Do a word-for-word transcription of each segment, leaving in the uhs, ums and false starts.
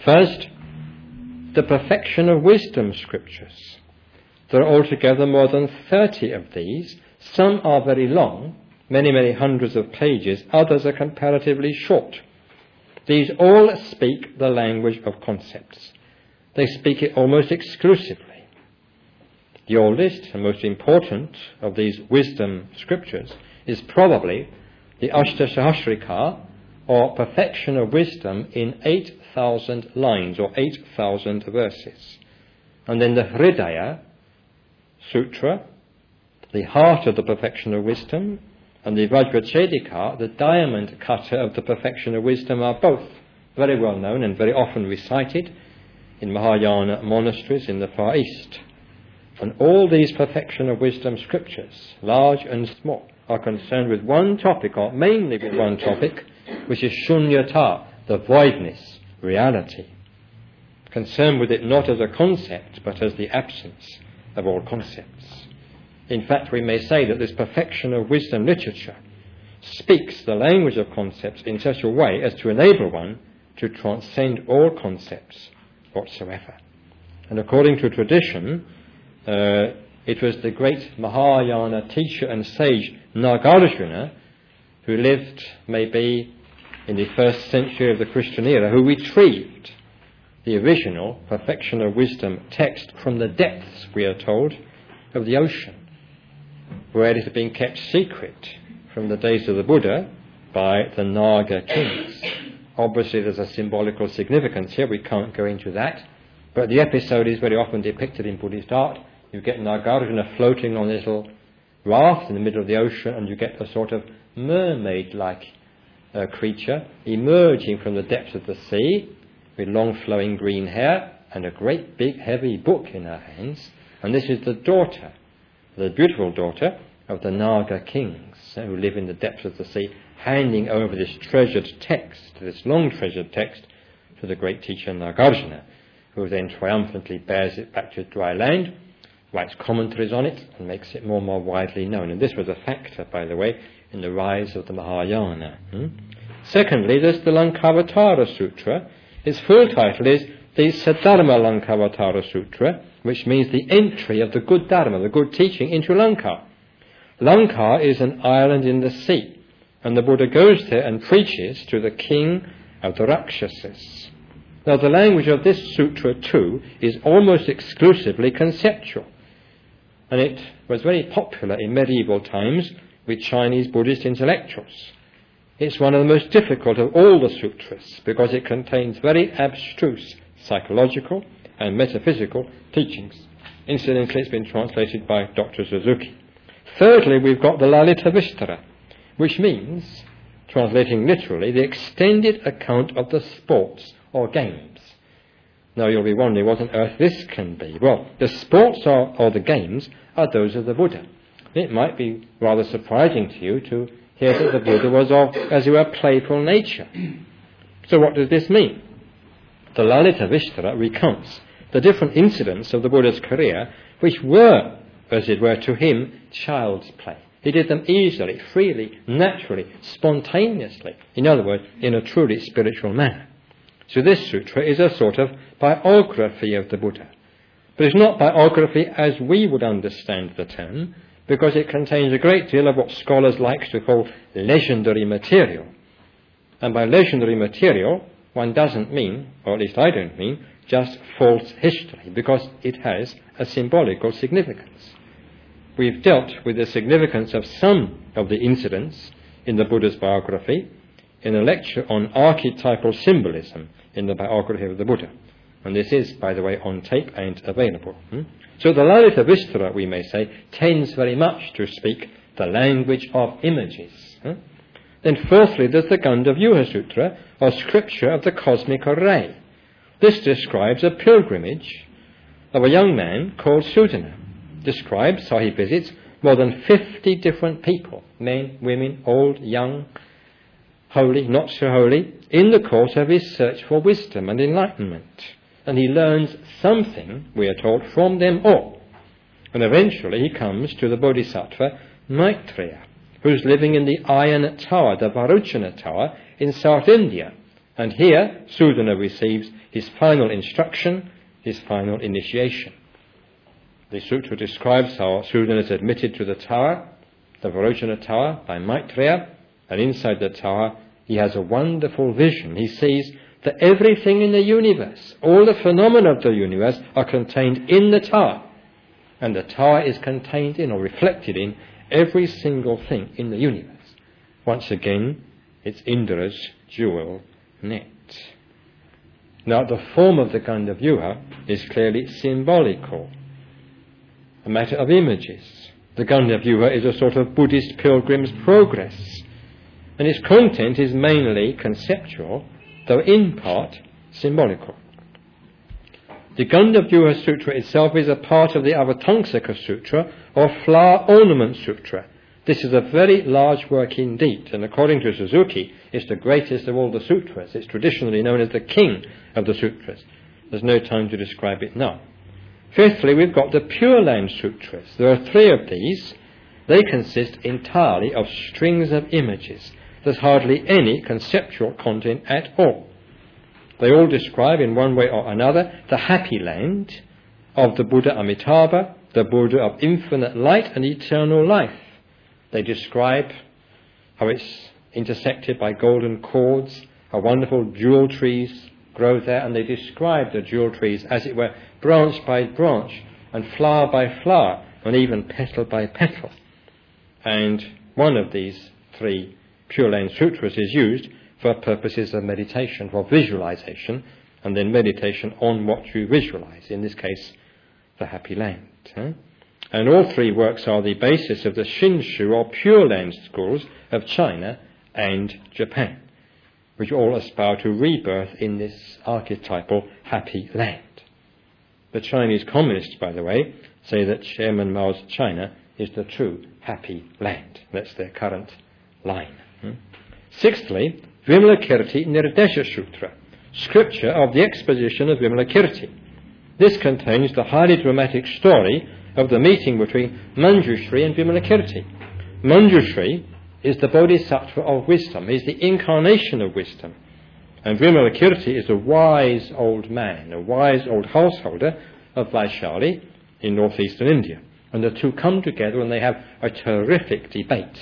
First, the perfection of wisdom scriptures. There are altogether more than thirty of these. Some are very long, many, many hundreds of pages. Others are comparatively short. These all speak the language of concepts. They speak it almost exclusively. The oldest and most important of these wisdom scriptures is probably the Ashtasahasrika, or perfection of wisdom, in eight thousand lines or eight thousand verses. And then the Hridaya Sutra, the heart of the perfection of wisdom, and the Vajrachedika, the diamond cutter of the perfection of wisdom, are both very well known and very often recited in Mahayana monasteries in the Far East. And all these perfection of wisdom scriptures, large and small, are concerned with one topic, or mainly with one topic, which is shunyata, the voidness, reality. Concerned with it not as a concept, but as the absence of all concepts. In fact, we may say that this perfection of wisdom literature speaks the language of concepts in such a way as to enable one to transcend all concepts whatsoever. And according to tradition, uh, it was the great Mahayana teacher and sage Nagarjuna, who lived maybe in the first century of the Christian era, who retrieved the original perfection of wisdom text from the depths, we are told, of the ocean, where it had been kept secret from the days of the Buddha by the Naga kings. Obviously there's a symbolical significance here, we can't go into that, but the episode is very often depicted in Buddhist art. You get Nagarjuna floating on this little raft in the middle of the ocean, and you get a sort of mermaid-like uh, creature emerging from the depths of the sea with long flowing green hair and a great big heavy book in her hands. And this is the daughter, the beautiful daughter of the Naga kings uh, who live in the depths of the sea, handing over this treasured text, this long treasured text, to the great teacher Nagarjuna, who then triumphantly bears it back to dry land, writes commentaries on it, and makes it more and more widely known. And this was a factor, by the way, in the rise of the Mahayana. Hmm? Secondly, there's the Lankavatara Sutra. Its full title is the Saddharma Lankavatara Sutra, which means the entry of the good Dharma, the good teaching, into Lanka. Lanka is an island in the sea, and the Buddha goes there and preaches to the king of the Rakshasas. Now, the language of this sutra, too, is almost exclusively conceptual, and it was very popular in medieval times with Chinese Buddhist intellectuals. It's one of the most difficult of all the sutras because it contains very abstruse psychological and metaphysical teachings. Incidentally, it's been translated by Doctor Suzuki. Thirdly, we've got the Lalita Vistara, which means, translating literally, the extended account of the sports or games. Now you'll be wondering what on earth this can be. Well, the sports are, or the games are those of the Buddha. It might be rather surprising to you to hear that the Buddha was of, as it were, playful nature. So what does this mean? The Lalita Vistara recounts the different incidents of the Buddha's career which were, as it were, to him, child's play. He did them easily, freely, naturally, spontaneously. In other words, in a truly spiritual manner. So this sutra is a sort of biography of the Buddha. But it's not biography as we would understand the term, because it contains a great deal of what scholars like to call legendary material. And by legendary material, one doesn't mean, or at least I don't mean, just false history, because it has a symbolical significance. We've dealt with the significance of some of the incidents in the Buddha's biography in a lecture on archetypal symbolism in the biography of the Buddha. And this is, by the way, on tape and available. Hmm? So the Lalita Vistara, we may say, tends very much to speak the language of images. Hmm? Then fourthly, there's the Gandhavyuha Sutra, or scripture of the cosmic array. This describes a pilgrimage of a young man called Sudana. Describes how he visits more than fifty different people, men, women, old, young, holy, not so holy, in the course of his search for wisdom and enlightenment. And he learns something, we are told, from them all. And eventually he comes to the Bodhisattva Maitreya, who's living in the Iron Tower, the Varuchana Tower, in South India, And here, Sudana receives his final instruction, his final initiation. The sutra describes how Sudana is admitted to the tower, the Varojana tower, by Maitreya, and inside the tower he has a wonderful vision. He sees that everything in the universe, all the phenomena of the universe, are contained in the tower. And the tower is contained in or reflected in every single thing in the universe. Once again, it's Indra's jewel net. Now, the form of the Gandhavyuha is clearly symbolical, a matter of images. The Gandhavyuha is a sort of Buddhist pilgrim's progress, and its content is mainly conceptual, though in part symbolical. The Gandhavyuha Sutra itself is a part of the Avatangsaka Sutra, or Flower Ornament Sutra. This is a very large work indeed, and according to Suzuki, it's the greatest of all the sutras. It's traditionally known as the king of the sutras. There's no time to describe it now. Fifthly, we've got the Pure Land Sutras. There are three of these. They consist entirely of strings of images. There's hardly any conceptual content at all. They all describe in one way or another the happy land of the Buddha Amitabha, the Buddha of infinite light and eternal life. They describe how it's intersected by golden cords, how wonderful jewel trees grow there, and they describe the jewel trees, as it were, branch by branch, and flower by flower, and even petal by petal. And one of these three Pure Land Sutras is used for purposes of meditation, for visualization, and then meditation on what you visualize, in this case, the happy land. Huh? And all three works are the basis of the Shinshu, or Pure Land schools of China and Japan, which all aspire to rebirth in this archetypal happy land. The Chinese communists, by the way, say that Chairman Mao's China is the true happy land. That's their current line. Hmm? Sixthly, Vimalakirti Nirdesha Sutra, scripture of the exposition of Vimalakirti. This contains the highly dramatic story of the meeting between Manjushri and Vimalakirti. Manjushri is the Bodhisattva of wisdom. He is the incarnation of wisdom. And Vimalakirti is a wise old man, a wise old householder of Vaishali in northeastern India. And the two come together and they have a terrific debate,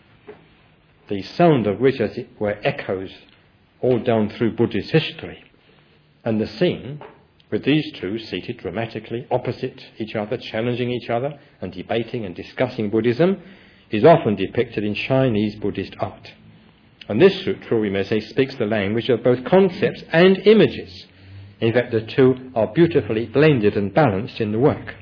the sound of which, as it were, echoes all down through Buddhist history. And the scene, with these two seated dramatically opposite each other, challenging each other, and debating and discussing Buddhism, is often depicted in Chinese Buddhist art. And this sutra, we may say, speaks the language of both concepts and images. In fact, the two are beautifully blended and balanced in the work.